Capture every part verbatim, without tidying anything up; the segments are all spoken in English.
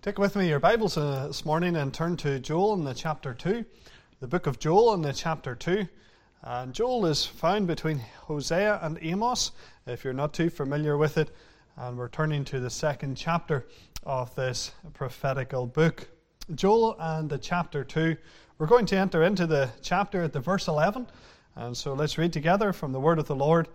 Take with me your Bibles uh, this morning and turn to Joel in the chapter two, the book of Joel in the chapter two. And Joel is found between Hosea and Amos, if you're not too familiar with it. And we're turning to the second chapter of this prophetical book. Joel and the chapter two. We're going to enter into the chapter at the verse eleven. And so let's read together from the word of the Lord.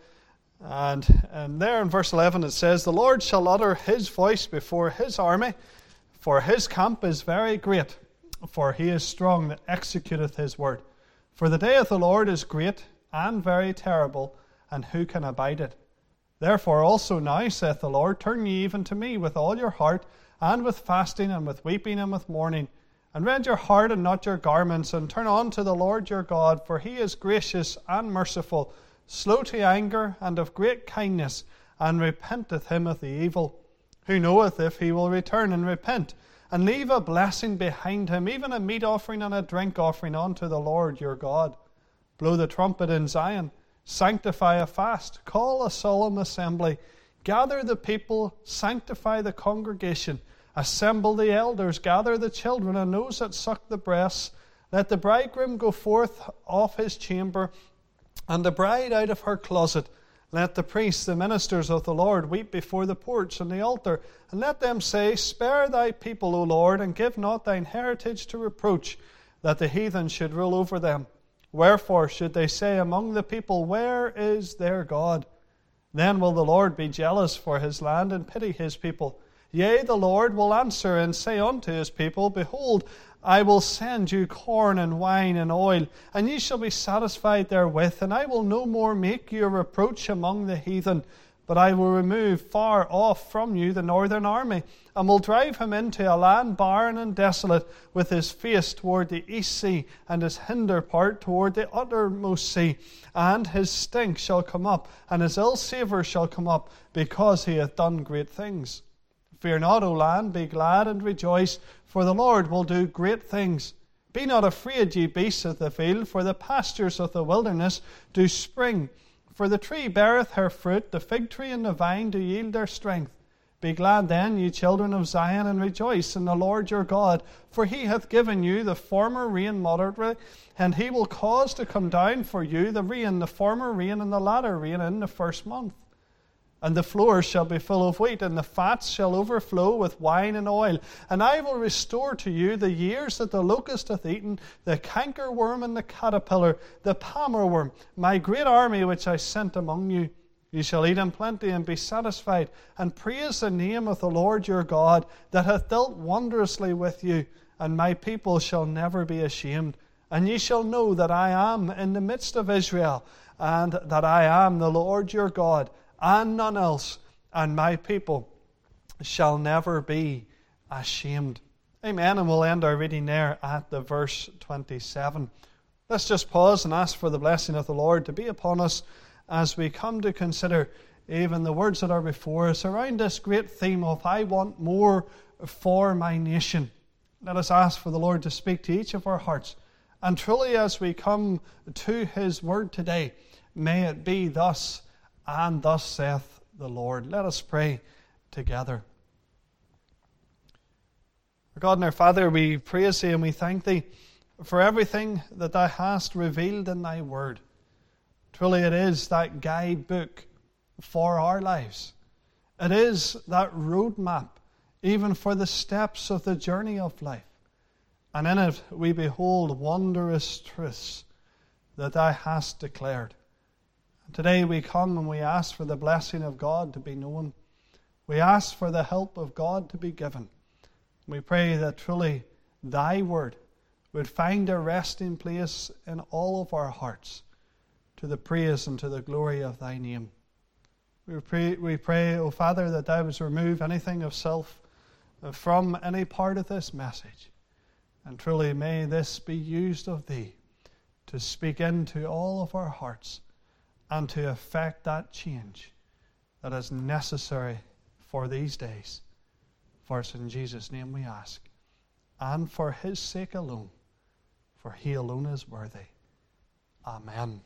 And, and there in verse eleven it says, "The Lord shall utter his voice before his army, for his camp is very great, for he is strong that executeth his word. For the day of the Lord is great and very terrible, and who can abide it? Therefore also now, saith the Lord, turn ye even to me with all your heart, and with fasting, and with weeping, and with mourning. And rend your heart and not your garments, and turn on to the Lord your God, for he is gracious and merciful, slow to anger, and of great kindness, and repenteth him of the evil. Who knoweth if he will return and repent, and leave a blessing behind him, even a meat offering and a drink offering unto the Lord your God? Blow the trumpet in Zion, sanctify a fast, call a solemn assembly, gather the people, sanctify the congregation, assemble the elders, gather the children and those that suck the breasts. Let the bridegroom go forth of his chamber, and the bride out of her closet. Let the priests, the ministers of the Lord, weep before the porch and the altar, and let them say, Spare thy people, O Lord, and give not thine heritage to reproach, that the heathen should rule over them. Wherefore should they say among the people, Where is their God? Then will the Lord be jealous for his land and pity his people. Yea, the Lord will answer and say unto his people, Behold, I will send you corn and wine and oil, and ye shall be satisfied therewith, and I will no more make you a reproach among the heathen, but I will remove far off from you the northern army, and will drive him into a land barren and desolate, with his face toward the east sea, and his hinder part toward the uttermost sea. And his stink shall come up, and his ill savour shall come up, because he hath done great things. Fear not, O land, be glad and rejoice, for the Lord will do great things. Be not afraid, ye beasts of the field, for the pastures of the wilderness do spring. For the tree beareth her fruit, the fig tree and the vine do yield their strength. Be glad then, ye children of Zion, and rejoice in the Lord your God, for he hath given you the former rain moderately, and he will cause to come down for you the rain, the former rain and the latter rain in the first month. And the floors shall be full of wheat, and the fats shall overflow with wine and oil. And I will restore to you the years that the locust hath eaten, the cankerworm and the caterpillar, the palmerworm, my great army which I sent among you. You shall eat in plenty and be satisfied, and praise the name of the Lord your God, that hath dealt wondrously with you. And my people shall never be ashamed. And ye shall know that I am in the midst of Israel, and that I am the Lord your God, and none else, and my people shall never be ashamed." Amen. And we'll end our reading there at the verse twenty-seven. Let's just pause and ask for the blessing of the Lord to be upon us as we come to consider even the words that are before us around this great theme of I want more for my nation. Let us ask for the Lord to speak to each of our hearts. And truly, as we come to his word today, may it be thus and thus saith the Lord. Let us pray together. Our God and our Father, we praise thee and we thank thee for everything that thou hast revealed in thy word. Truly it is that guidebook for our lives. It is that roadmap even for the steps of the journey of life. And in it we behold wondrous truths that thou hast declared. Today we come and we ask for the blessing of God to be known. We ask for the help of God to be given. We pray that truly thy word would find a resting place in all of our hearts, to the praise and to the glory of thy name. We pray, we pray, O Father, that thou wouldst remove anything of self from any part of this message. And truly may this be used of thee to speak into all of our hearts, and to effect that change that is necessary for these days. For it's in Jesus' name we ask, and for his sake alone, for he alone is worthy. Amen.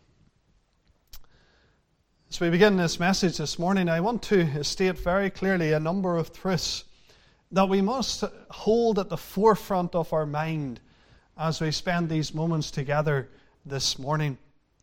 As we begin this message this morning, I want to state very clearly a number of truths that we must hold at the forefront of our mind as we spend these moments together this morning.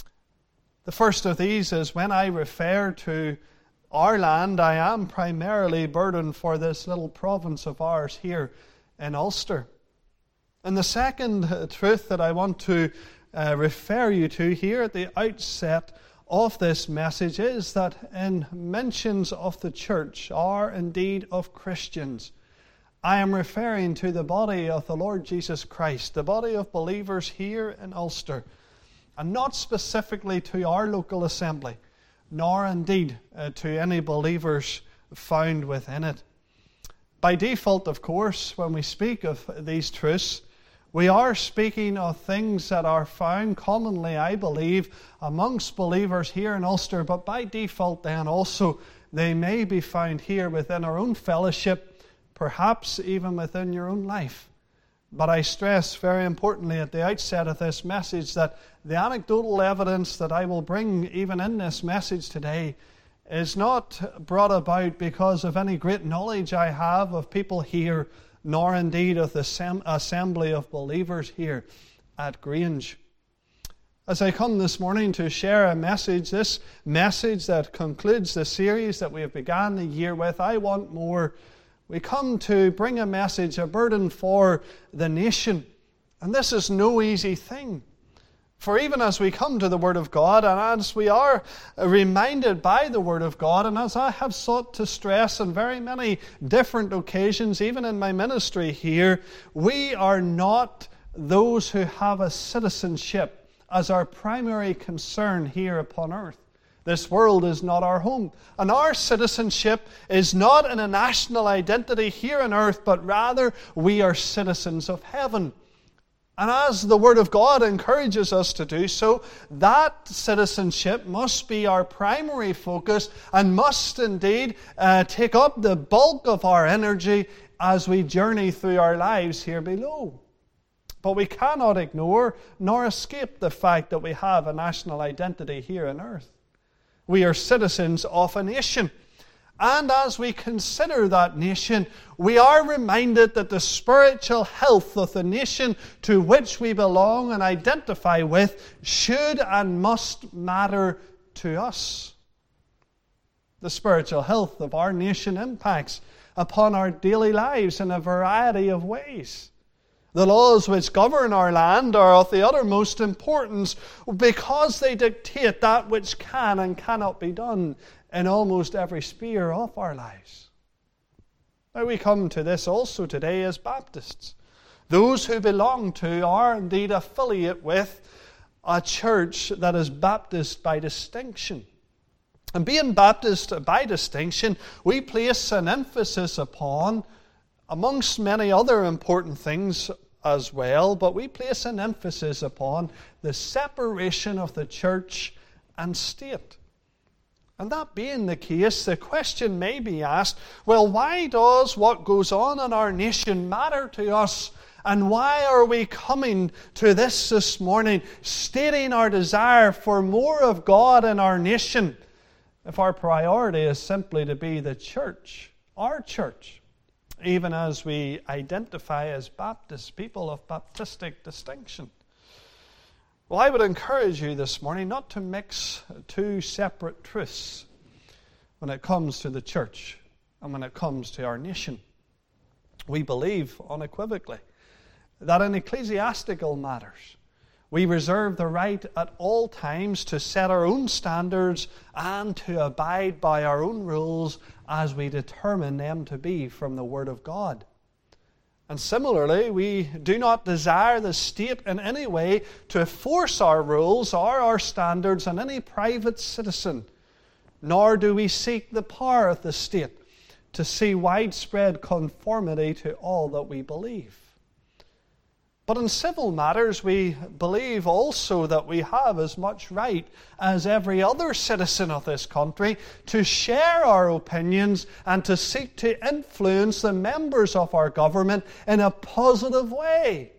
The first of these is when I refer to our land, I am primarily burdened for this little province of ours here in Ulster. And the second truth that I want to uh, refer you to here at the outset of this message is that in mentions of the church, or indeed of Christians, I am referring to the body of the Lord Jesus Christ, the body of believers here in Ulster, and not specifically to our local assembly, nor indeed uh, to any believers found within it. By default, of course, when we speak of these truths, we are speaking of things that are found commonly, I believe, amongst believers here in Ulster, but by default then also they may be found here within our own fellowship, perhaps even within your own life. But I stress very importantly at the outset of this message that the anecdotal evidence that I will bring even in this message today is not brought about because of any great knowledge I have of people here, nor indeed of the sem- assembly of believers here at Grange. As I come this morning to share a message, this message that concludes the series that we have begun the year with, I Want More, we come to bring a message, a burden for the nation. And this is no easy thing. For even as we come to the Word of God, and as we are reminded by the Word of God, and as I have sought to stress on very many different occasions, even in my ministry here, we are not those who have a citizenship as our primary concern here upon earth. This world is not our home. And our citizenship is not in a national identity here on earth, but rather we are citizens of heaven. And as the Word of God encourages us to do so, that citizenship must be our primary focus and must indeed uh, take up the bulk of our energy as we journey through our lives here below. But we cannot ignore nor escape the fact that we have a national identity here on earth. We are citizens of a nation. And as we consider that nation, we are reminded that the spiritual health of the nation to which we belong and identify with should and must matter to us. The spiritual health of our nation impacts upon our daily lives in a variety of ways. The laws which govern our land are of the uttermost importance because they dictate that which can and cannot be done in almost every sphere of our lives. Now we come to this also today as Baptists. Those who belong to or indeed affiliate with a church that is Baptist by distinction. And being Baptist by distinction, we place an emphasis upon, amongst many other important things as well, but we place an emphasis upon the separation of the church and state. And that being the case, the question may be asked, well, why does what goes on in our nation matter to us? And why are we coming to this this morning, stating our desire for more of God in our nation, if our priority is simply to be the church, our church, even as we identify as Baptists, people of Baptistic distinction? Well, I would encourage you this morning not to mix two separate truths when it comes to the church and when it comes to our nation. We believe unequivocally that in ecclesiastical matters, we reserve the right at all times to set our own standards and to abide by our own rules as we determine them to be from the Word of God. And similarly, we do not desire the state in any way to force our rules or our standards on any private citizen, nor do we seek the power of the state to see widespread conformity to all that we believe. But in civil matters, we believe also that we have as much right as every other citizen of this country to share our opinions and to seek to influence the members of our government in a positive way.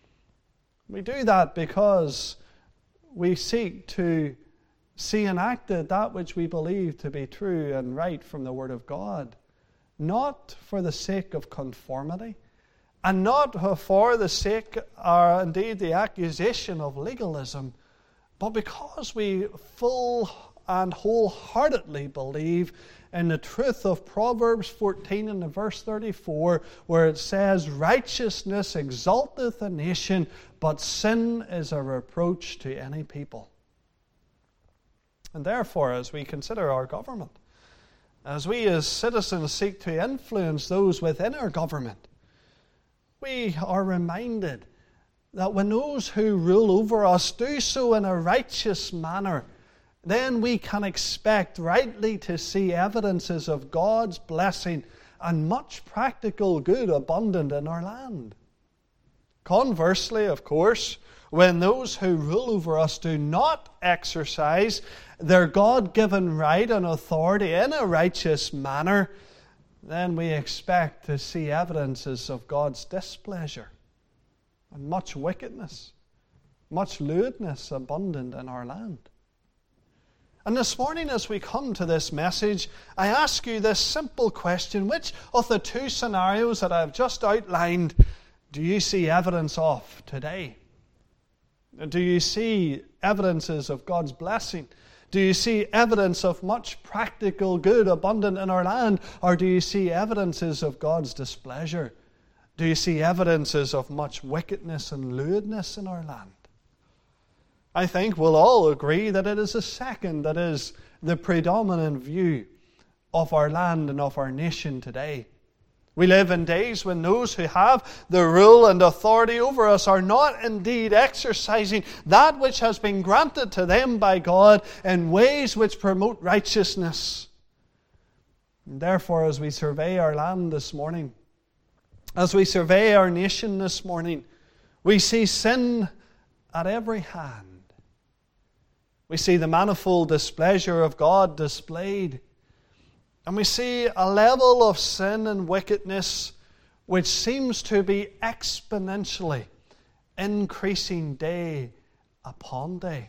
We do that because we seek to see enacted that which we believe to be true and right from the Word of God, not for the sake of conformity, and not for the sake, or indeed the accusation of legalism, but because we full and wholeheartedly believe in the truth of Proverbs fourteen and verse thirty-four, where it says, "Righteousness exalteth a nation, but sin is a reproach to any people." And therefore, as we consider our government, as we as citizens seek to influence those within our government, we are reminded that when those who rule over us do so in a righteous manner, then we can expect rightly to see evidences of God's blessing and much practical good abundant in our land. Conversely, of course, when those who rule over us do not exercise their God-given right and authority in a righteous manner, then we expect to see evidences of God's displeasure and much wickedness, much lewdness abundant in our land. And this morning, as we come to this message, I ask you this simple question: which of the two scenarios that I've just outlined do you see evidence of today? Do you see evidences of God's blessing? Do you see evidence of much practical good abundant in our land? Or do you see evidences of God's displeasure? Do you see evidences of much wickedness and lewdness in our land? I think we'll all agree that it is the second that is the predominant view of our land and of our nation today. We live in days when those who have the rule and authority over us are not indeed exercising that which has been granted to them by God in ways which promote righteousness. And therefore, as we survey our land this morning, as we survey our nation this morning, we see sin at every hand. We see the manifold displeasure of God displayed. And we see a level of sin and wickedness which seems to be exponentially increasing day upon day.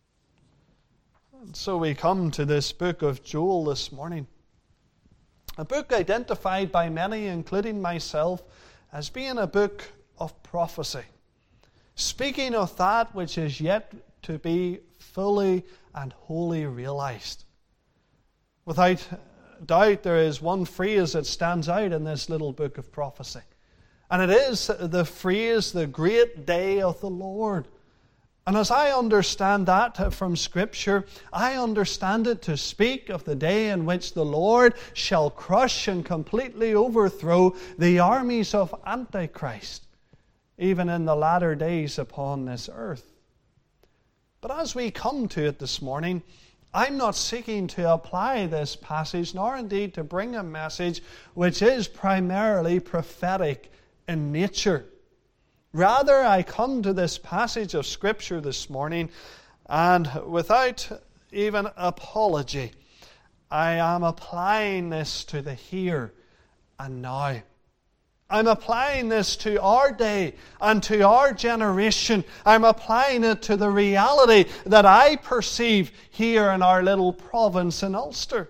And so we come to this book of Joel this morning. A book identified by many, including myself, as being a book of prophecy, speaking of that which is yet to be fully and wholly realized. Without doubt, there is one phrase that stands out in this little book of prophecy. And it is the phrase, the great day of the Lord. And as I understand that from Scripture, I understand it to speak of the day in which the Lord shall crush and completely overthrow the armies of Antichrist, even in the latter days upon this earth. But as we come to it this morning, I'm not seeking to apply this passage, nor indeed to bring a message which is primarily prophetic in nature. Rather, I come to this passage of Scripture this morning, and without even apology, I am applying this to the here and now. I'm applying this to our day and to our generation. I'm applying it to the reality that I perceive here in our little province in Ulster.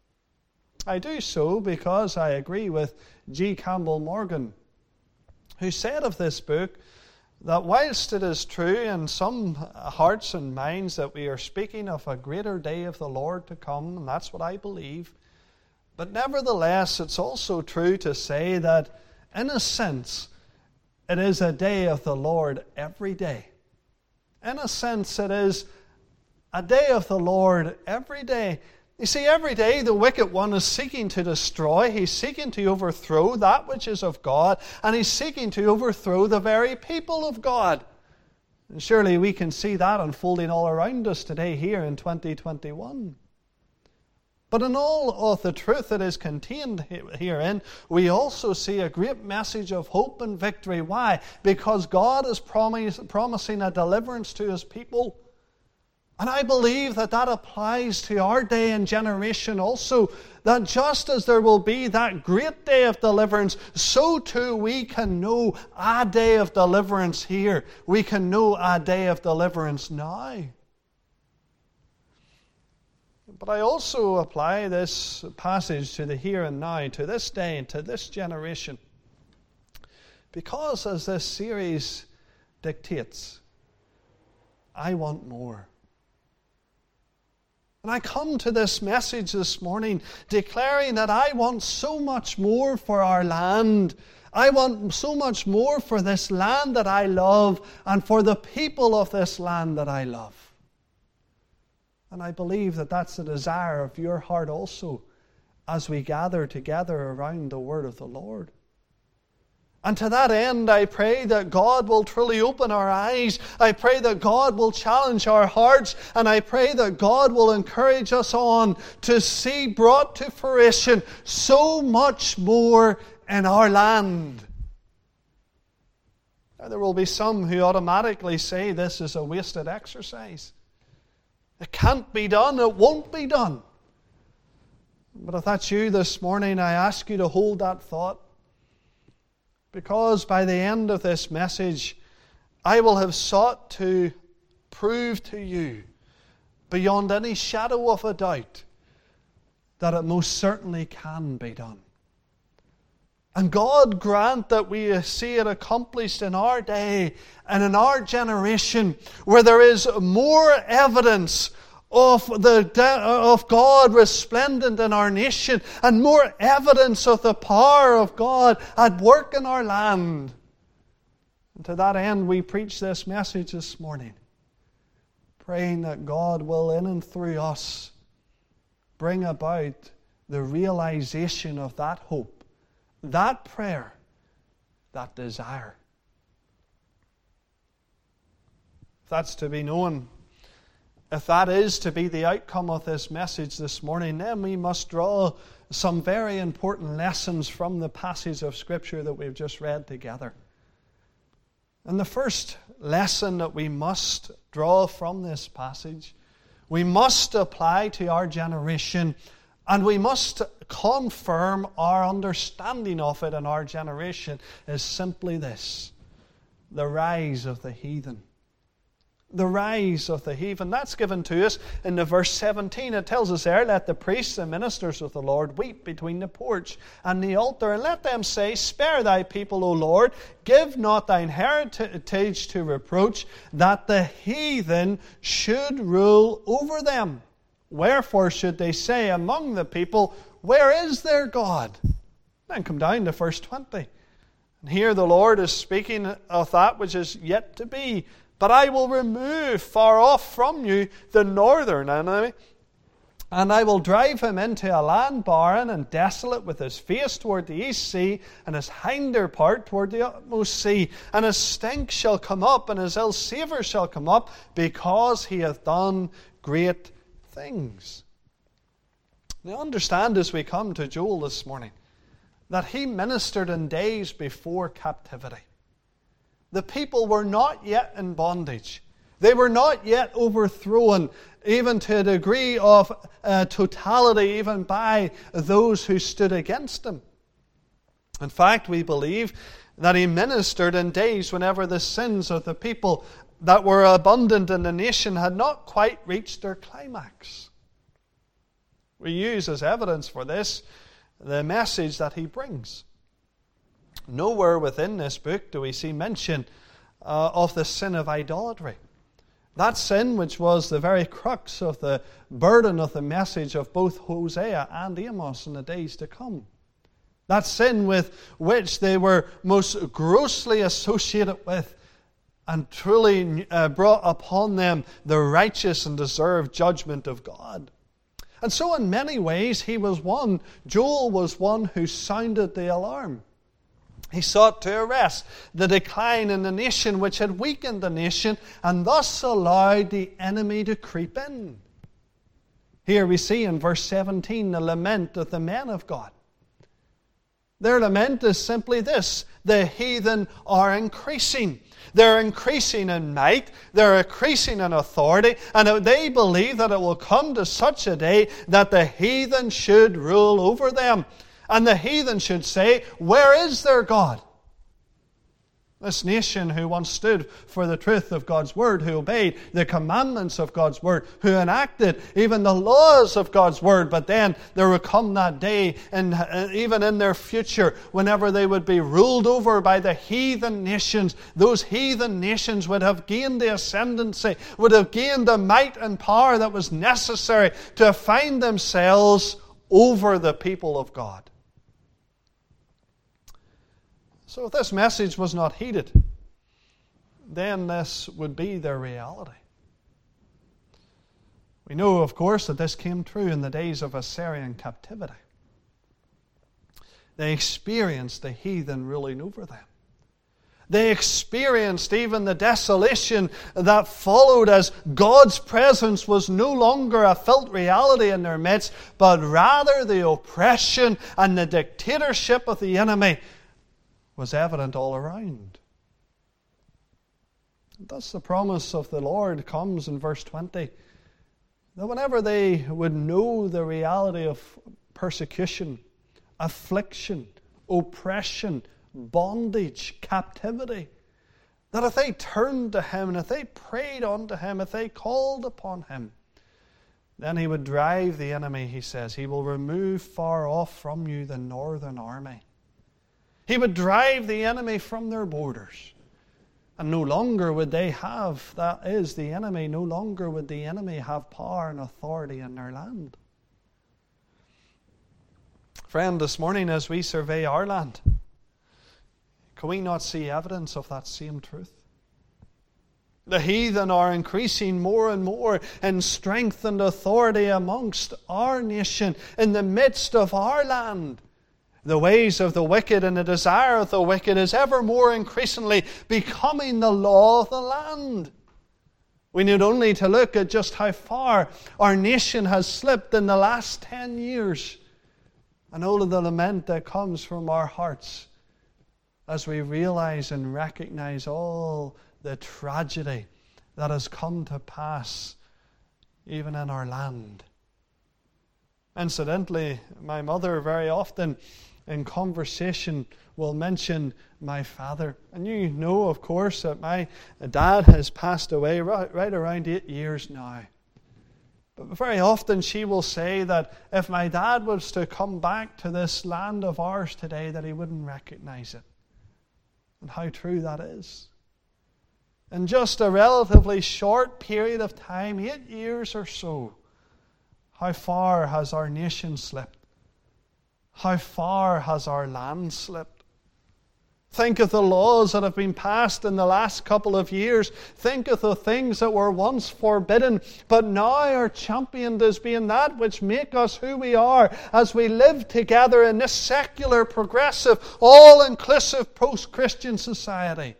I do so because I agree with G. Campbell Morgan, who said of this book that whilst it is true in some hearts and minds that we are speaking of a greater day of the Lord to come, and that's what I believe, but nevertheless it's also true to say that in a sense, it is a day of the Lord every day. In a sense, it is a day of the Lord every day. You see, every day the wicked one is seeking to destroy. He's seeking to overthrow that which is of God, and he's seeking to overthrow the very people of God. And surely we can see that unfolding all around us today here in twenty twenty-one. But in all of the truth that is contained herein, we also see a great message of hope and victory. Why? Because God is promise, promising a deliverance to His people. And I believe that that applies to our day and generation also. That just as there will be that great day of deliverance, so too we can know a day of deliverance here. We can know a day of deliverance now. But I also apply this passage to the here and now, to this day, to this generation. Because as this series dictates, I want more. And I come to this message this morning declaring that I want so much more for our land. I want so much more for this land that I love and for the people of this land that I love. And I believe that that's the desire of your heart also as we gather together around the word of the Lord. And to that end, I pray that God will truly open our eyes. I pray that God will challenge our hearts. And I pray that God will encourage us on to see brought to fruition so much more in our land. Now, there will be some who automatically say this is a wasted exercise. It can't be done. It won't be done. But if that's you this morning, I ask you to hold that thought. Because by the end of this message, I will have sought to prove to you, beyond any shadow of a doubt, that it most certainly can be done. And God grant that we see it accomplished in our day and in our generation, where there is more evidence of the of God resplendent in our nation, and more evidence of the power of God at work in our land. And to that end, we preach this message this morning, praying that God will, in and through us, bring about the realization of that hope, that prayer, that desire. If that's to be known, if that is to be the outcome of this message this morning, then we must draw some very important lessons from the passage of Scripture that we've just read together. And the first lesson that we must draw from this passage, we must apply to our generation, and we must confirm our understanding of it in our generation, is simply this: the rise of the heathen. The rise of the heathen. That's given to us in the verse seventeen. It tells us there, let the priests and ministers of the Lord weep between the porch and the altar, and let them say, spare thy people, O Lord, give not thine heritage to reproach, that the heathen should rule over them. Wherefore should they say among the people, where is their God? Then come down to verse twenty. And here the Lord is speaking of that which is yet to be. But I will remove far off from you the northern enemy, and I will drive him into a land barren and desolate, with his face toward the east sea, and his hinder part toward the utmost sea. And his stink shall come up, and his ill savour shall come up, because he hath done great things. Now understand, as we come to Joel this morning, that he ministered in days before captivity. The people were not yet in bondage. They were not yet overthrown, even to a degree of uh, totality, even by those who stood against him. In fact, we believe that he ministered in days whenever the sins of the people that were abundant in the nation had not quite reached their climax. We use as evidence for this the message that he brings. Nowhere within this book do we see mention uh, of the sin of idolatry. That sin which was the very crux of the burden of the message of both Hosea and Amos in the days to come. That sin with which they were most grossly associated with, and truly uh, brought upon them the righteous and deserved judgment of God. And so in many ways he was one, Joel was one who sounded the alarm. He sought to arrest the decline in the nation which had weakened the nation, and thus allowed the enemy to creep in. Here we see in verse seventeen the lament of the men of God. Their lament is simply this: the heathen are increasing. They're increasing in might, they're increasing in authority, and they believe that it will come to such a day that the heathen should rule over them. And the heathen should say, where is their God? This nation who once stood for the truth of God's Word, who obeyed the commandments of God's Word, who enacted even the laws of God's Word, but then there would come that day, and even in their future, whenever they would be ruled over by the heathen nations, those heathen nations would have gained the ascendancy, would have gained the might and power that was necessary to find themselves over the people of God. So if this message was not heeded, then this would be their reality. We know, of course, that this came true in the days of Assyrian captivity. They experienced the heathen ruling over them. They experienced even the desolation that followed as God's presence was no longer a felt reality in their midst, but rather the oppression and the dictatorship of the enemy was evident all around. Thus the promise of the Lord comes in verse twenty, that whenever they would know the reality of persecution, affliction, oppression, bondage, captivity, that if they turned to Him, and if they prayed unto Him, if they called upon Him, then He would drive the enemy, He says. He will remove far off from you the northern army. He would drive the enemy from their borders. And no longer would they have, that is, the enemy, no longer would the enemy have power and authority in their land. Friend, this morning as we survey our land, can we not see evidence of that same truth? The heathen are increasing more and more in strength and authority amongst our nation, in the midst of our land. The ways of the wicked and the desire of the wicked is ever more increasingly becoming the law of the land. We need only to look at just how far our nation has slipped in the last ten years, and all of the lament that comes from our hearts as we realize and recognize all the tragedy that has come to pass even in our land. Incidentally, my mother very often in conversation will mention my father. And you know, of course, that my dad has passed away right, right around eight years now. But very often she will say that if my dad was to come back to this land of ours today, that he wouldn't recognize it. And how true that is. In just a relatively short period of time, eight years or so, how far has our nation slipped? How far has our land slipped? Think of the laws that have been passed in the last couple of years. Think of the things that were once forbidden, but now are championed as being that which make us who we are as we live together in this secular, progressive, all-inclusive, post-Christian society.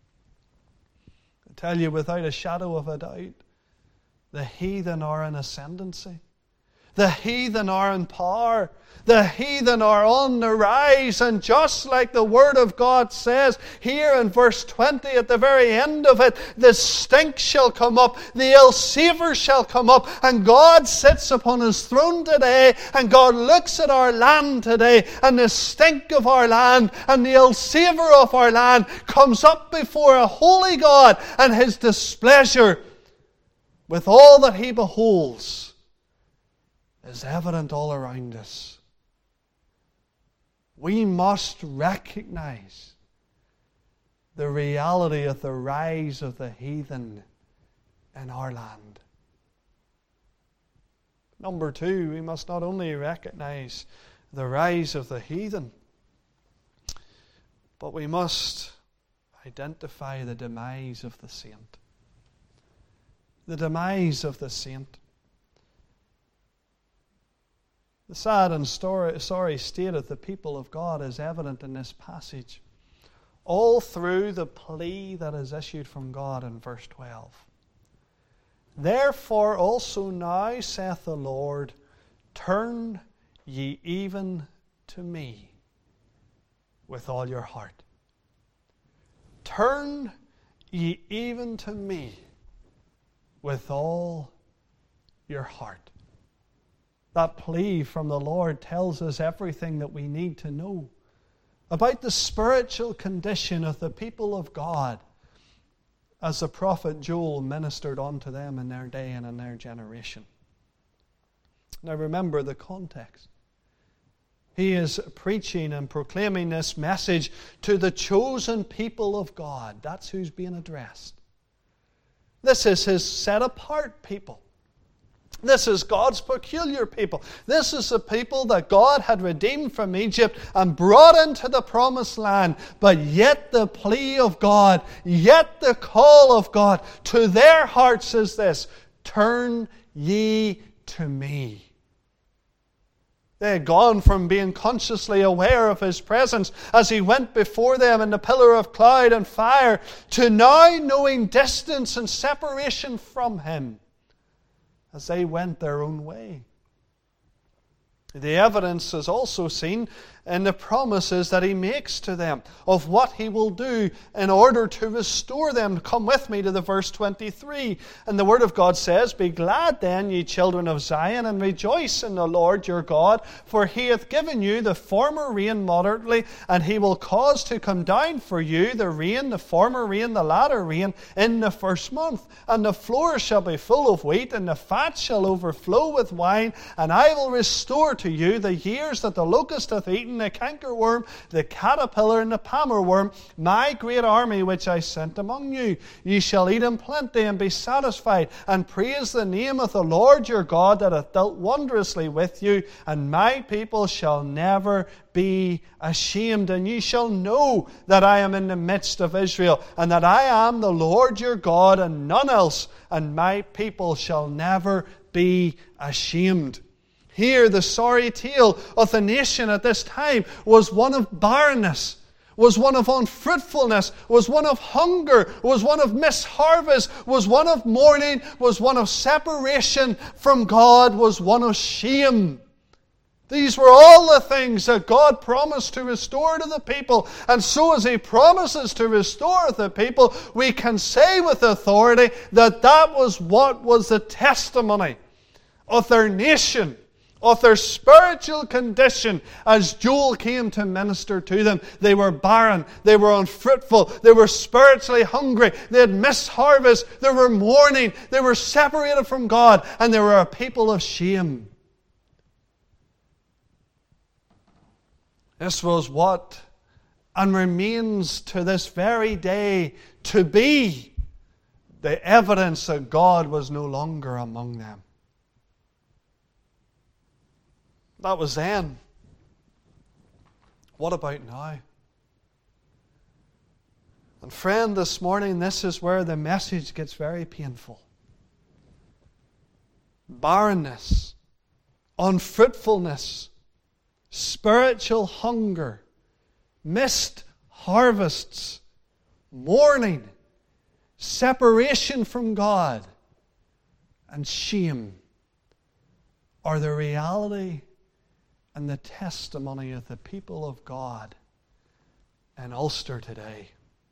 I tell you without a shadow of a doubt, the heathen are in ascendancy. The heathen are in power. The heathen are on the rise. And just like the Word of God says here in verse twenty, at the very end of it, the stink shall come up, the ill savour shall come up, and God sits upon His throne today, and God looks at our land today, and the stink of our land and the ill savour of our land comes up before a holy God, and His displeasure with all that He beholds is evident all around us. We must recognize the reality of the rise of the heathen in our land. Number two, we must not only recognize the rise of the heathen, but we must identify the demise of the saint. The demise of the saint. The sad and story, sorry state of the people of God is evident in this passage, all through the plea that is issued from God in verse twelve. Therefore also now, saith the Lord, turn ye even to me with all your heart. Turn ye even to me with all your heart. That plea from the Lord tells us everything that we need to know about the spiritual condition of the people of God as the prophet Joel ministered unto them in their day and in their generation. Now remember the context. He is preaching and proclaiming this message to the chosen people of God. That's who's being addressed. This is His set-apart people. This is God's peculiar people. This is the people that God had redeemed from Egypt and brought into the promised land. But yet the plea of God, yet the call of God to their hearts is this: turn ye to me. They had gone from being consciously aware of His presence as He went before them in the pillar of cloud and fire, to now knowing distance and separation from Him as they went their own way. The evidence is also seen in the promises that He makes to them of what He will do in order to restore them. Come with me to the verse twenty-three. And the Word of God says, Be glad then, ye children of Zion, and rejoice in the Lord your God, for He hath given you the former rain moderately, and He will cause to come down for you the rain, the former rain, the latter rain, in the first month. And the floor shall be full of wheat, and the fat shall overflow with wine, and I will restore to you the years that the locust hath eaten, the cankerworm, the caterpillar, and the palmer worm, my great army which I sent among you. Ye shall eat in plenty and be satisfied, and praise the name of the Lord your God that hath dealt wondrously with you, and my people shall never be ashamed. And ye shall know that I am in the midst of Israel, and that I am the Lord your God, and none else, and my people shall never be ashamed. Here, the sorry tale of the nation at this time was one of barrenness, was one of unfruitfulness, was one of hunger, was one of misharvest, was one of mourning, was one of separation from God, was one of shame. These were all the things that God promised to restore to the people. And so as He promises to restore the people, we can say with authority that that was what was the testimony of their nation, of their spiritual condition as Joel came to minister to them. They were barren, they were unfruitful, they were spiritually hungry, they had missed harvest, they were mourning, they were separated from God, and they were a people of shame. This was what, and remains to this very day, to be the evidence that God was no longer among them. That was then. What about now? And friend, this morning, this is where the message gets very painful. Barrenness, unfruitfulness, spiritual hunger, missed harvests, mourning, separation from God, and shame are the reality and the testimony of the people of God in Ulster today.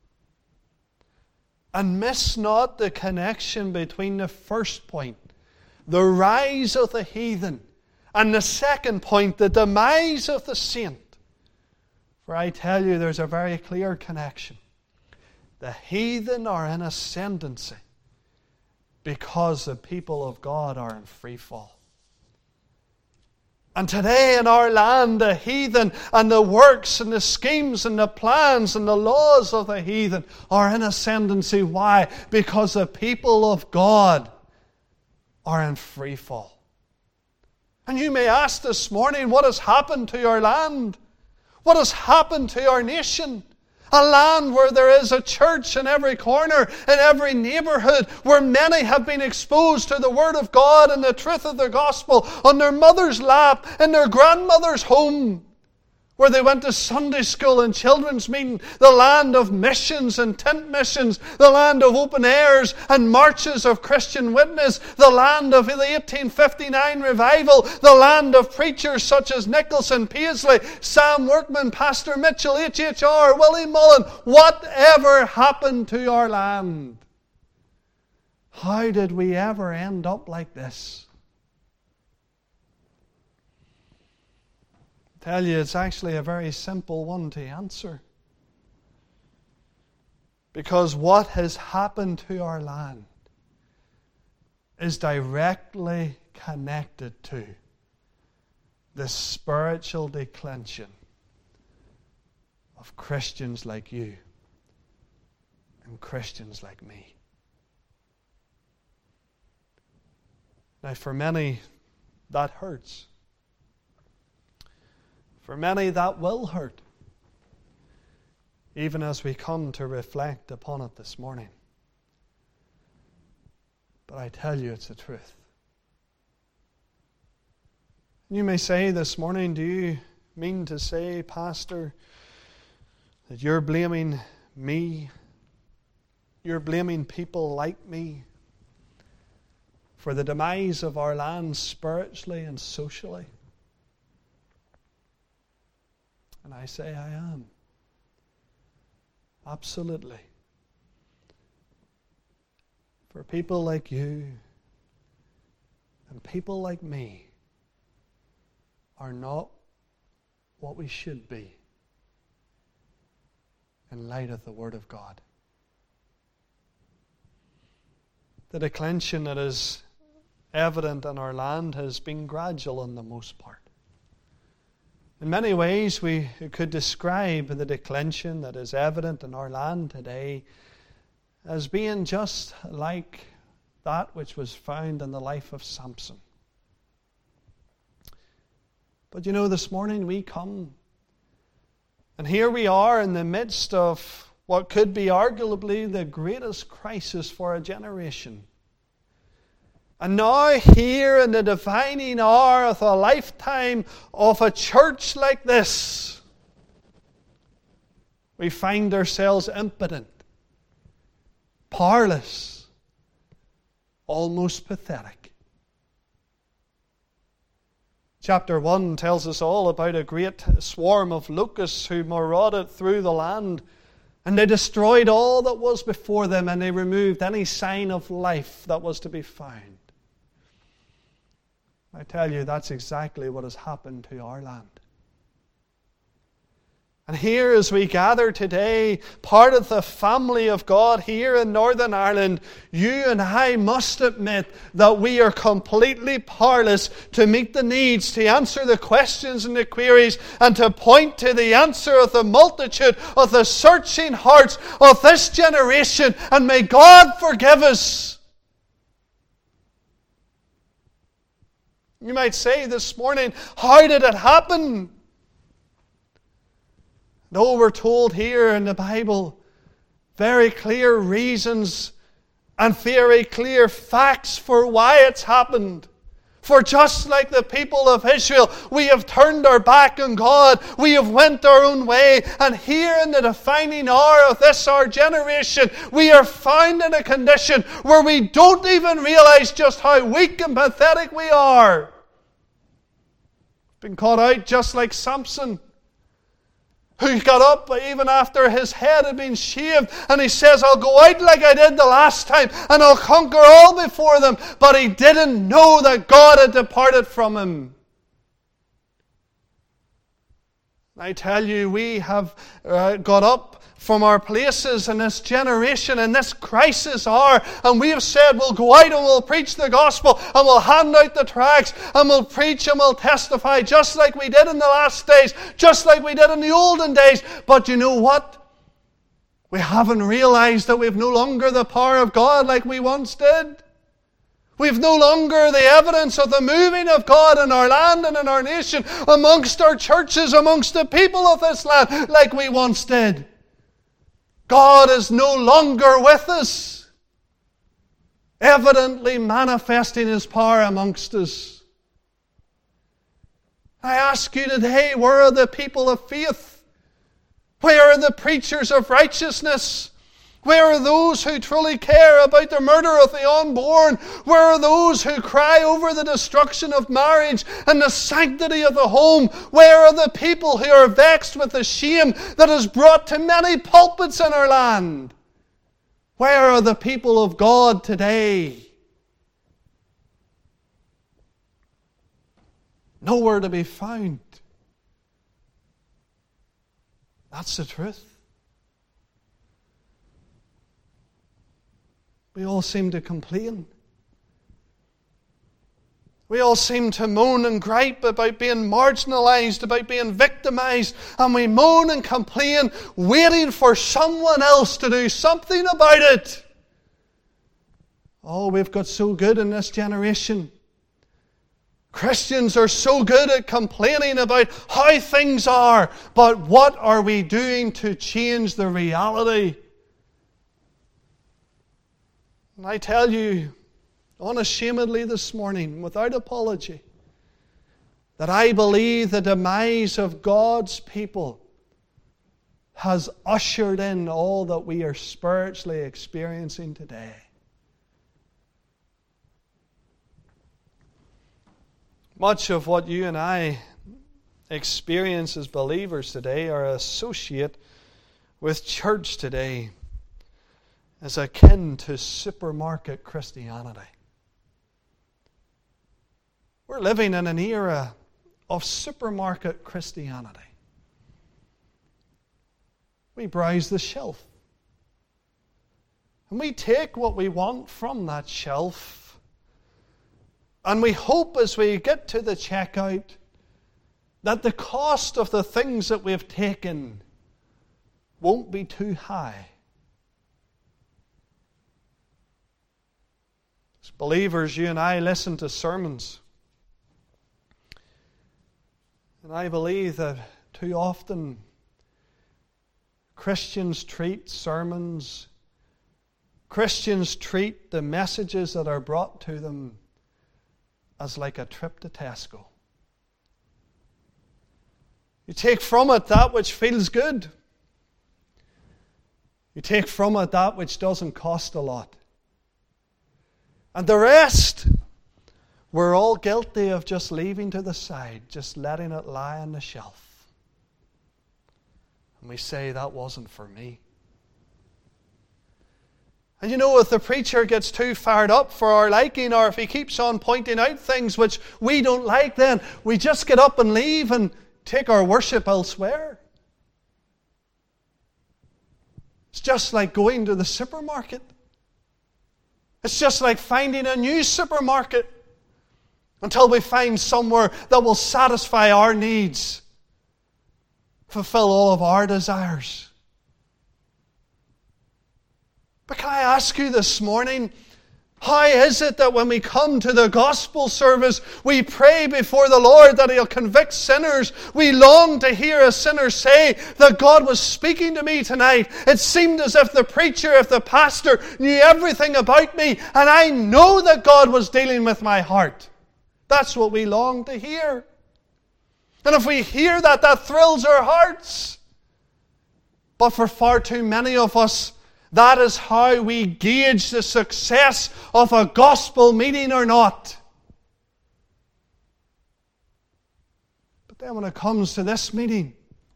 And miss not the connection between the first point, the rise of the heathen, and the second point, the demise of the saint. For I tell you, there's a very clear connection. The heathen are in ascendancy because the people of God are in free fall. And today in our land, the heathen and the works and the schemes and the plans and the laws of the heathen are in ascendancy. Why? Because the people of God are in free fall. And you may ask this morning, what has happened to our land? What has happened to our nation? A land where there is a church in every corner, in every neighborhood, where many have been exposed to the Word of God and the truth of the gospel on their mother's lap, in their grandmother's home, where they went to Sunday school and children's meeting, the land of missions and tent missions, the land of open airs and marches of Christian witness, the land of the eighteen fifty-nine revival, the land of preachers such as Nicholson, Paisley, Sam Workman, Pastor Mitchell, H H R, Willie Mullen. Whatever happened to our land? How did we ever end up like this? tell you it's actually a very simple one to answer. Because what has happened to our land is directly connected to the spiritual declension of Christians like you and Christians like me. Now, for many, that hurts. For many, that will hurt, even as we come to reflect upon it this morning. But I tell you, it's the truth. You may say this morning, do you mean to say, Pastor, that you're blaming me, you're blaming people like me for the demise of our land spiritually and socially? And I say I am. Absolutely. For people like you and people like me are not what we should be in light of the Word of God. The declension that is evident in our land has been gradual on the most part. In many ways, we could describe the declension that is evident in our land today as being just like that which was found in the life of Samson. But you know, this morning we come, and here we are in the midst of what could be arguably the greatest crisis for a generation. And now here in the defining hour of a lifetime of a church like this, we find ourselves impotent, powerless, almost pathetic. Chapter one tells us all about a great swarm of locusts who marauded through the land, and they destroyed all that was before them, and they removed any sign of life that was to be found. I tell you, that's exactly what has happened to our land. And here as we gather today, part of the family of God here in Northern Ireland, you and I must admit that we are completely powerless to meet the needs, to answer the questions and the queries, and to point to the answer of the multitude of the searching hearts of this generation. And may God forgive us. You might say this morning, how did it happen? No, we're told here in the Bible very clear reasons and very clear facts for why it's happened. For just like the people of Israel, we have turned our back on God. We have went our own way. And here in the defining hour of this our generation, we are found in a condition where we don't even realize just how weak and pathetic we are. Been caught out just like Samson, who got up even after his head had been shaved, and he says, I'll go out like I did the last time, and I'll conquer all before them. But he didn't know that God had departed from him. I tell you, we have uh, got up from our places in this generation, in this crisis hour, and we have said we'll go out and we'll preach the gospel, and we'll hand out the tracts, and we'll preach and we'll testify just like we did in the last days, just like we did in the olden days. But you know what? We haven't realized that we've no longer the power of God like we once did. We've no longer the evidence of the moving of God in our land and in our nation, amongst our churches, amongst the people of this land, like we once did. God is no longer with us, evidently manifesting His power amongst us. I ask you today, where are the people of faith? Where are the preachers of righteousness? Where are those who truly care about the murder of the unborn? Where are those who cry over the destruction of marriage and the sanctity of the home? Where are the people who are vexed with the shame that is brought to many pulpits in our land? Where are the people of God today? Nowhere to be found. That's the truth. We all seem to complain. We all seem to moan and gripe about being marginalized, about being victimized, and we moan and complain, waiting for someone else to do something about it. Oh, we've got so good in this generation. Christians are so good at complaining about how things are, but what are we doing to change the reality? And I tell you, unashamedly this morning, without apology, that I believe the demise of God's people has ushered in all that we are spiritually experiencing today. Much of what you and I experience as believers today or associate with church today is akin to supermarket Christianity. We're living in an era of supermarket Christianity. We browse the shelf. And we take what we want from that shelf. And we hope as we get to the checkout that the cost of the things that we've taken won't be too high. As believers, you and I listen to sermons. And I believe that too often Christians treat sermons, Christians treat the messages that are brought to them as like a trip to Tesco. You take from it that which feels good. You take from it that which doesn't cost a lot. And the rest, we're all guilty of just leaving to the side, just letting it lie on the shelf. And we say, that wasn't for me. And you know, if the preacher gets too fired up for our liking, or if he keeps on pointing out things which we don't like, then we just get up and leave and take our worship elsewhere. It's just like going to the supermarket. It's just like finding a new supermarket until we find somewhere that will satisfy our needs, fulfill all of our desires. But can I ask you this morning, how is it that when we come to the gospel service, we pray before the Lord that He'll convict sinners? We long to hear a sinner say that God was speaking to me tonight. It seemed as if the preacher, if the pastor knew everything about me, and I know that God was dealing with my heart. That's what we long to hear. And if we hear that, that thrills our hearts. But for far too many of us, that is how we gauge the success of a gospel meeting or not. But then when it comes to this meeting,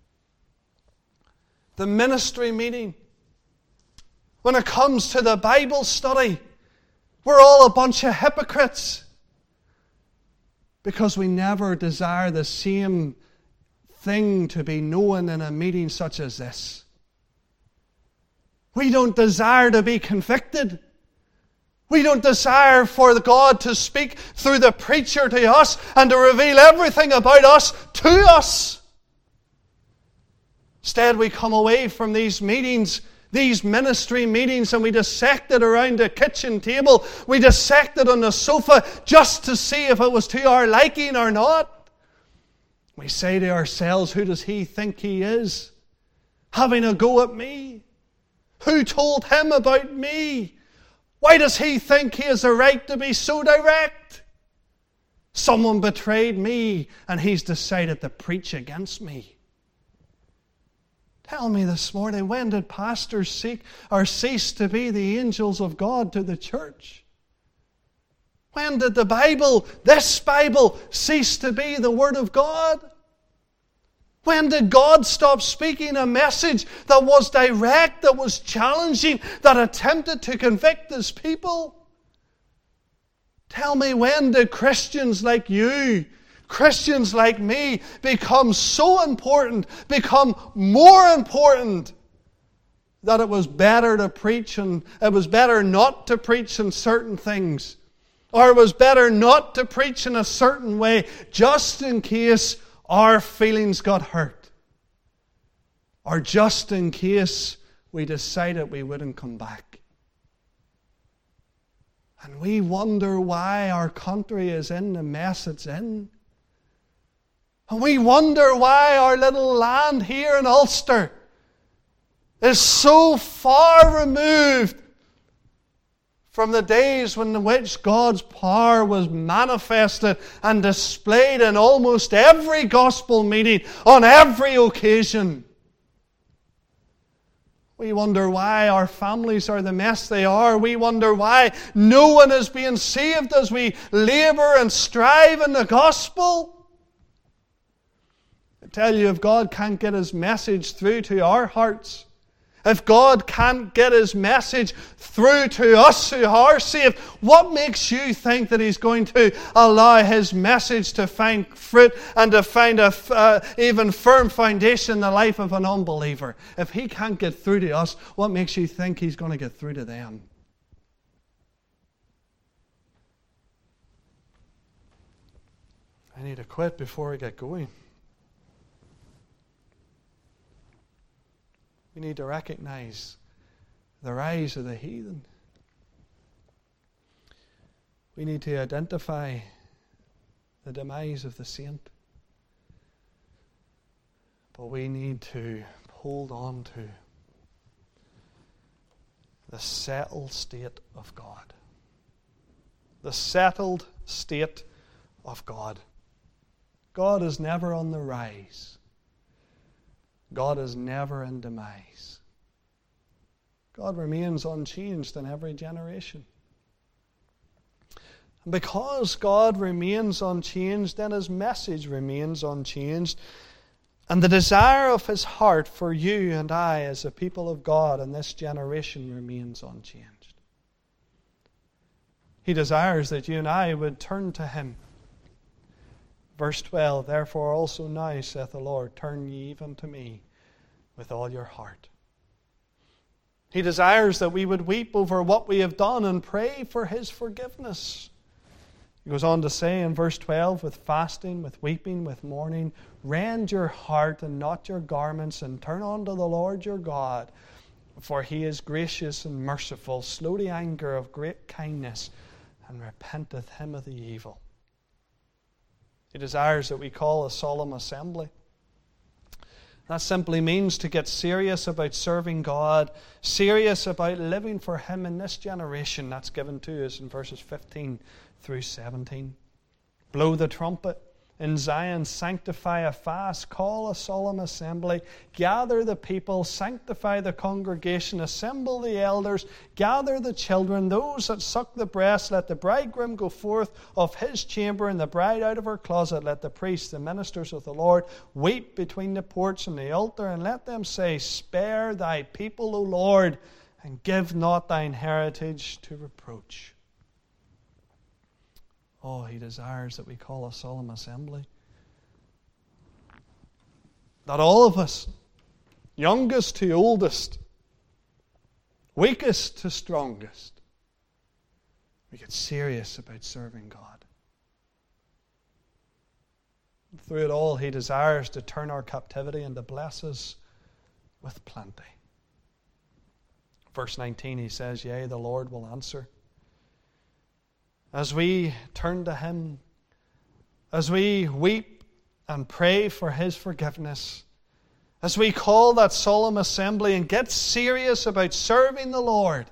the ministry meeting, when it comes to the Bible study, we're all a bunch of hypocrites. Because we never desire the same thing to be known in a meeting such as this. We don't desire to be convicted. We don't desire for God to speak through the preacher to us and to reveal everything about us to us. Instead, we come away from these meetings, these ministry meetings, and we dissect it around the kitchen table. We dissect it on the sofa just to see if it was to our liking or not. We say to ourselves, who does he think he is? Having a go at me? Who told him about me? Why does he think he has a right to be so direct? Someone betrayed me and he's decided to preach against me. Tell me this morning, when did pastors seek or cease to be the angels of God to the church? When did the Bible, this Bible, cease to be the Word of God? When did God stop speaking a message that was direct, that was challenging, that attempted to convict His people? Tell me, when did Christians like you, Christians like me become so important, become more important, that it was better to preach and it was better not to preach in certain things. Or it was better not to preach in a certain way just in case our feelings got hurt. Or just in case we decided we wouldn't come back. And we wonder why our country is in the mess it's in. And we wonder why our little land here in Ulster is so far removed from the days when in which God's power was manifested and displayed in almost every gospel meeting, on every occasion. We wonder why our families are the mess they are. We wonder why no one is being saved as we labour and strive in the gospel. I tell you, if God can't get His message through to our hearts, if God can't get His message through to us who are saved, what makes you think that He's going to allow His message to find fruit and to find a uh, even firm foundation in the life of an unbeliever? If He can't get through to us, what makes you think He's going to get through to them? I need to quit before I get going. We need to recognize the rise of the heathen. We need to identify the demise of the saint. But we need to hold on to the settled state of God. The settled state of God. God is never on the rise. God is never in demise. God remains unchanged in every generation. And because God remains unchanged, then His message remains unchanged. And the desire of His heart for you and I as a people of God in this generation remains unchanged. He desires that you and I would turn to Him. Verse twelve, therefore also now, saith the Lord, turn ye even to me with all your heart. He desires that we would weep over what we have done and pray for His forgiveness. He goes on to say in verse twelve, with fasting, with weeping, with mourning, rend your heart and not your garments, and turn unto the Lord your God. For He is gracious and merciful, slow to anger, of great kindness, and repenteth him of the evil. He desires that we call a solemn assembly. That simply means to get serious about serving God, serious about living for Him in this generation. That's given to us in verses fifteen through seventeen. Blow the trumpet. In Zion, sanctify a fast, call a solemn assembly, gather the people, sanctify the congregation, assemble the elders, gather the children, those that suck the breast, let the bridegroom go forth of his chamber and the bride out of her closet, let the priests, the ministers of the Lord, weep between the porch and the altar, and let them say, spare thy people, O Lord, and give not thine heritage to reproach. Oh, He desires that we call a solemn assembly. That all of us, youngest to oldest, weakest to strongest, we get serious about serving God. Through it all, He desires to turn our captivity and to bless us with plenty. Verse nineteen, He says, yea, the Lord will answer. As we turn to Him, as we weep and pray for His forgiveness, as we call that solemn assembly and get serious about serving the Lord,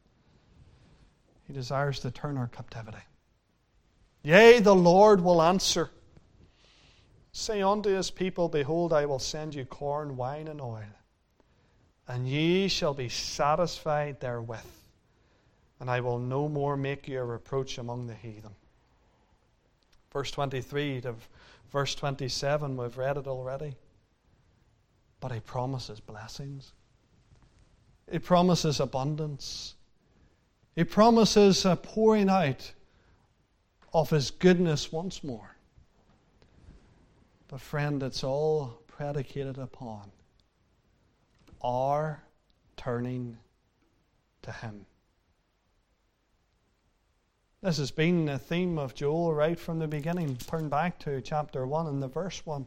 He desires to turn our captivity. Yea, the Lord will answer. Say unto His people, behold, I will send you corn, wine, and oil, and ye shall be satisfied therewith. And I will no more make you a reproach among the heathen. Verse twenty-three to verse twenty-seven, we've read it already. But He promises blessings. He promises abundance. He promises a pouring out of His goodness once more. But friend, it's all predicated upon our turning to Him. This has been the theme of Joel right from the beginning. Turn back to chapter one and the verse one.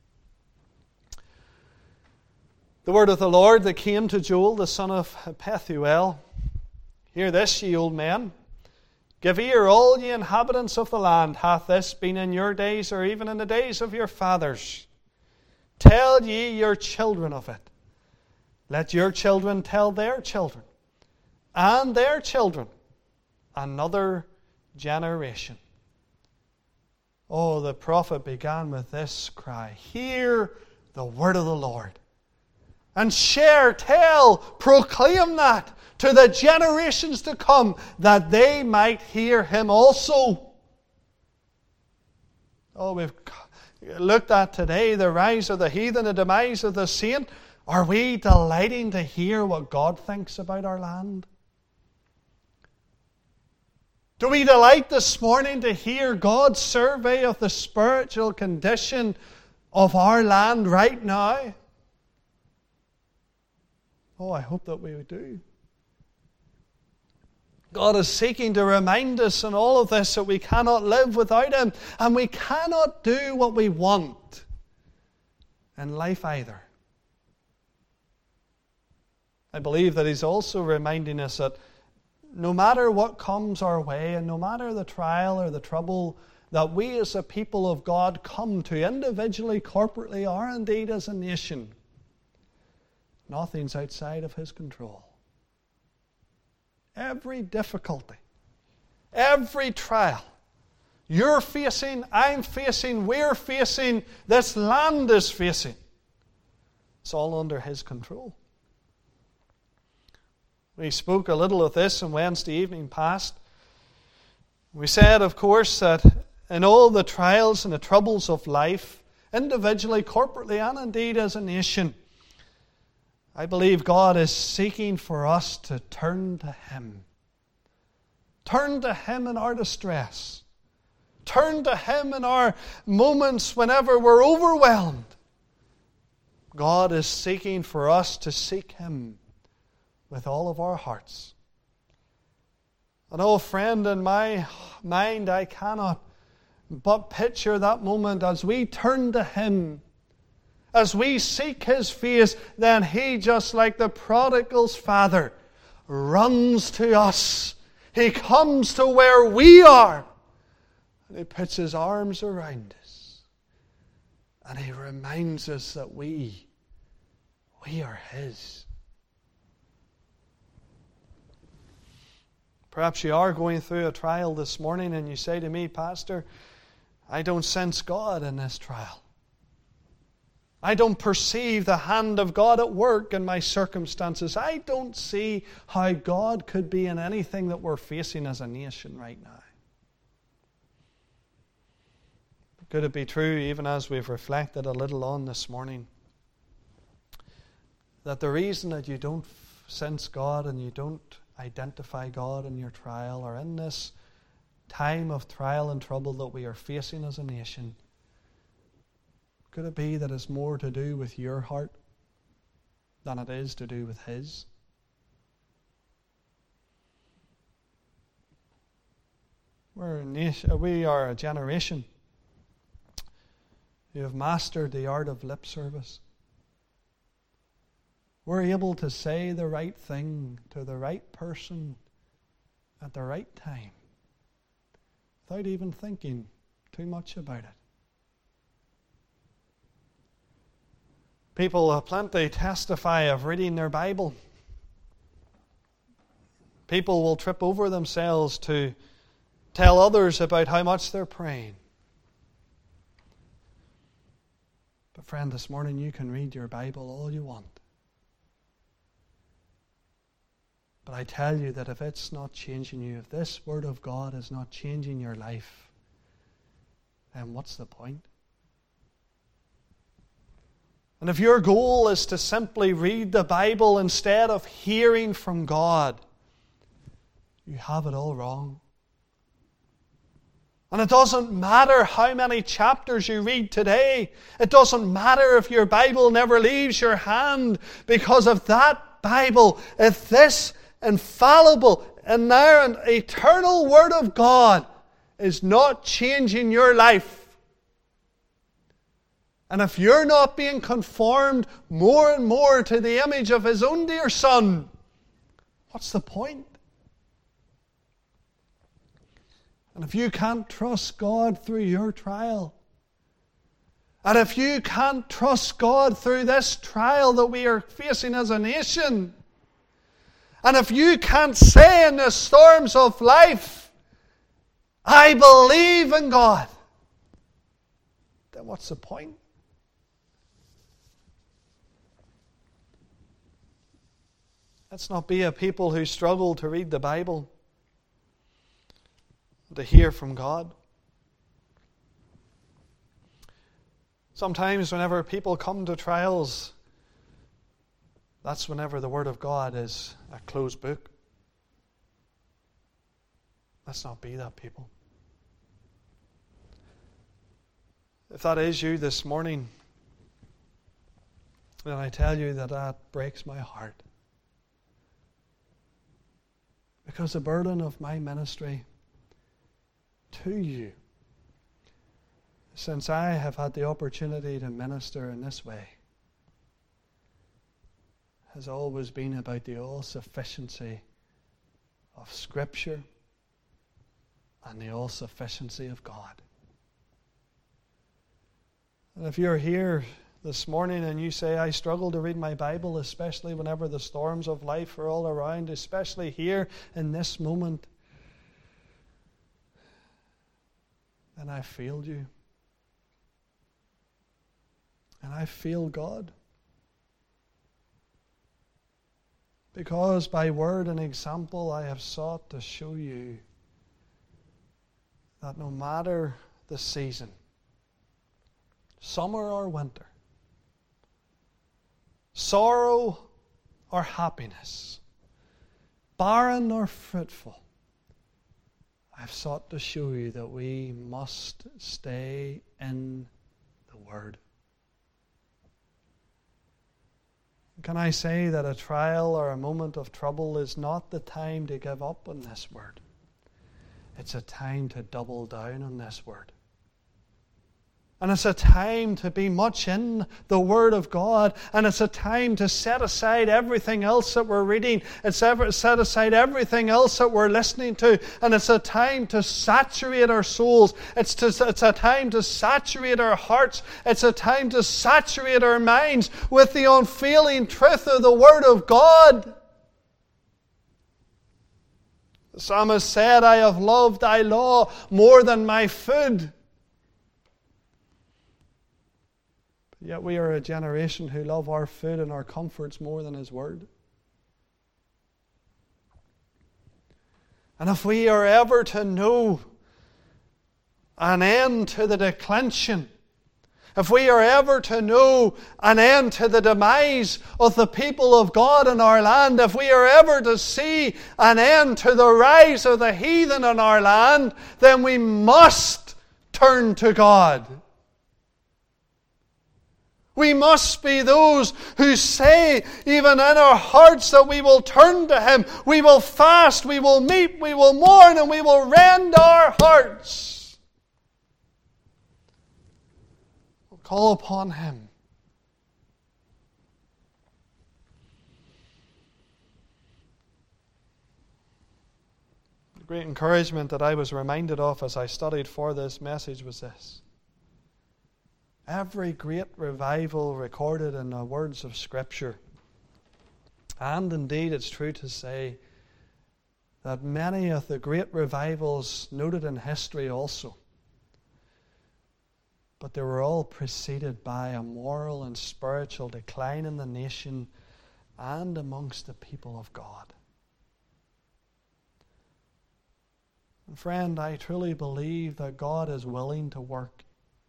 The word of the Lord that came to Joel, the son of Pethuel. Hear this, ye old men. Give ear, all ye inhabitants of the land. Hath this been in your days, or even in the days of your fathers? Tell ye your children of it. Let your children tell their children, and their children, another generation. Oh, the prophet began with this cry. Hear the word of the Lord. And share, tell, proclaim that to the generations to come, that they might hear Him also. Oh, we've looked at today the rise of the heathen, the demise of the saint. Are we delighting to hear what God thinks about our land? Do we delight this morning to hear God's survey of the spiritual condition of our land right now? Oh, I hope that we do. God is seeking to remind us in all of this that we cannot live without Him, and we cannot do what we want in life either. I believe that He's also reminding us that no matter what comes our way, and no matter the trial or the trouble that we as a people of God come to, individually, corporately, or indeed as a nation, nothing's outside of His control. Every difficulty, every trial you're facing, I'm facing, we're facing, this land is facing, it's all under His control. We spoke a little of this on Wednesday evening past. We said, of course, that in all the trials and the troubles of life, individually, corporately, and indeed as a nation, I believe God is seeking for us to turn to Him. Turn to Him in our distress. Turn to Him in our moments whenever we're overwhelmed. God is seeking for us to seek Him with all of our hearts. And oh, friend, in my mind, I cannot but picture that moment as we turn to Him. As we seek His face, then He, just like the prodigal's father, runs to us. He comes to where we are. And He puts His arms around us. And He reminds us that we, we are His. Perhaps you are going through a trial this morning and you say to me, Pastor, I don't sense God in this trial. I don't perceive the hand of God at work in my circumstances. I don't see how God could be in anything that we're facing as a nation right now. Could it be true, even as we've reflected a little on this morning, that the reason that you don't sense God and you don't identify God in your trial, or in this time of trial and trouble that we are facing as a nation, could it be that it's more to do with your heart than it is to do with His? We're a nation, we are a generation who have mastered the art of lip service. We're able to say the right thing to the right person at the right time without even thinking too much about it. People have plenty testify of reading their Bible. People will trip over themselves to tell others about how much they're praying. But friend, this morning you can read your Bible all you want. But I tell you that if it's not changing you, if this Word of God is not changing your life, then what's the point? And if your goal is to simply read the Bible instead of hearing from God, you have it all wrong. And it doesn't matter how many chapters you read today. It doesn't matter if your Bible never leaves your hand, because if that Bible, if this infallible, inerrant, eternal Word of God is not changing your life, and if you're not being conformed more and more to the image of His own dear Son, what's the point? And if you can't trust God through your trial, and if you can't trust God through this trial that we are facing as a nation, and if you can't say in the storms of life, I believe in God, then what's the point? Let's not be a people who struggle to read the Bible, to hear from God. Sometimes whenever people come to trials, that's whenever the Word of God is a closed book. Let's not be that people. If that is you this morning, then I tell you that that breaks my heart. Because the burden of my ministry to you, since I have had the opportunity to minister in this way, has always been about the all-sufficiency of Scripture and the all-sufficiency of God. And if you're here this morning and you say, I struggle to read my Bible, especially whenever the storms of life are all around, especially here in this moment, then I failed you. And I failed God. Because by word and example I have sought to show you that no matter the season, summer or winter, sorrow or happiness, barren or fruitful, I've sought to show you that we must stay in the Word. Can I say that a trial or a moment of trouble is not the time to give up on this Word? It's a time to double down on this Word. And it's a time to be much in the Word of God. And it's a time to set aside everything else that we're reading. It's ever set aside everything else that we're listening to. And it's a time to saturate our souls. It's, to, it's a time to saturate our hearts. It's a time to saturate our minds with the unfailing truth of the Word of God. The psalmist said, I have loved thy law more than my food. Yet we are a generation who love our food and our comforts more than His Word. And if we are ever to know an end to the declension, if we are ever to know an end to the demise of the people of God in our land, if we are ever to see an end to the rise of the heathen in our land, then we must turn to God. We must be those who say, even in our hearts, that we will turn to Him. We will fast, we will meet, we will mourn, and we will rend our hearts. We'll call upon Him. The great encouragement that I was reminded of as I studied for this message was this. Every great revival recorded in the words of Scripture, and indeed it's true to say that many of the great revivals noted in history also, but they were all preceded by a moral and spiritual decline in the nation and amongst the people of God. And friend, I truly believe that God is willing to work.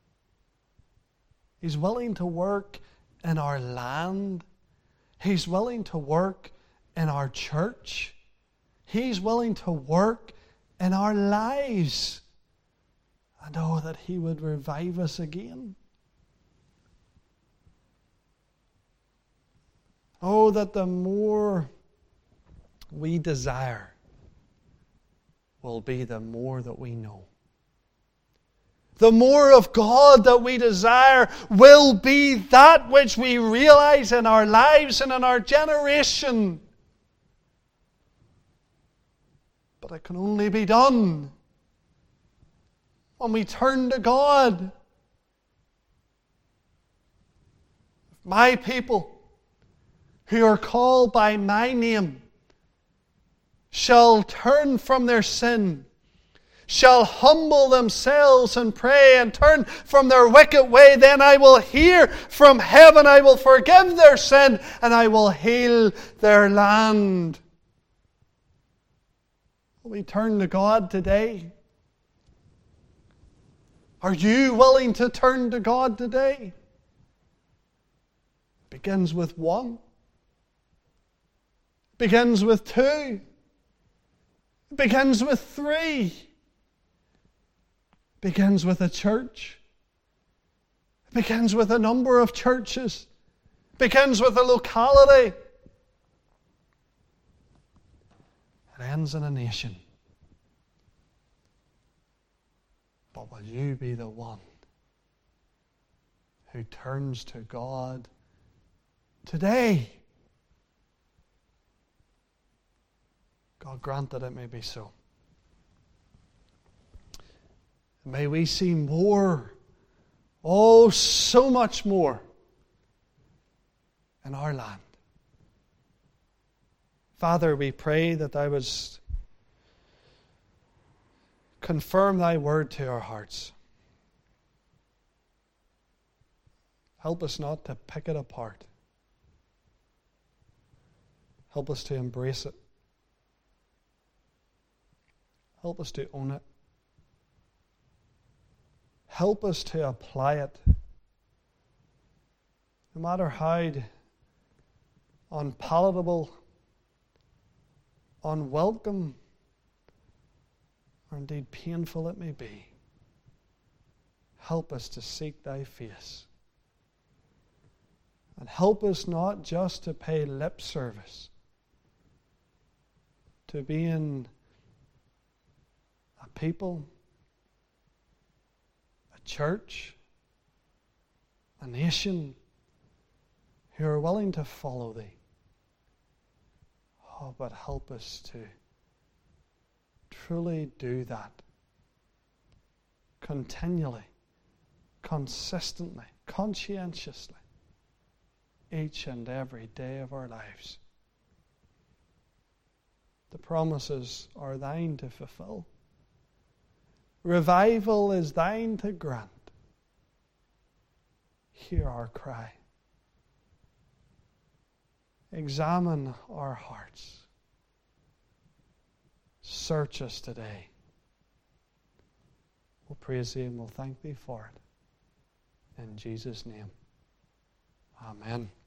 He's willing to work in our land. He's willing to work in our church. He's willing to work in our lives. And oh, that He would revive us again. Oh, that the more we desire will be the more that we know. The more of God that we desire will be that which we realize in our lives and in our generation. But it can only be done when we turn to God. My people who are called by my name shall turn from their sin, shall humble themselves and pray and turn from their wicked way, then I will hear from heaven, I will forgive their sin, and I will heal their land. Will we turn to God today? Are you willing to turn to God today? It begins with one. It begins with two. It begins with three. It begins with a church. It begins with a number of churches. It begins with a locality. It ends in a nation. But will you be the one who turns to God today? God grant that it may be so. May we see more, oh, so much more in our land. Father, we pray that Thou wouldst confirm Thy word to our hearts. Help us not to pick it apart. Help us to embrace it. Help us to own it. Help us to apply it. No matter how unpalatable, unwelcome, or indeed painful it may be, help us to seek Thy face. And help us not just to pay lip service to being a people, a church, a nation who are willing to follow Thee. Oh, but help us to truly do that continually, consistently, conscientiously, each and every day of our lives. The promises are Thine to fulfill. Revival is Thine to grant. Hear our cry. Examine our hearts. Search us today. We'll praise Thee and we'll thank Thee for it. In Jesus' name, amen.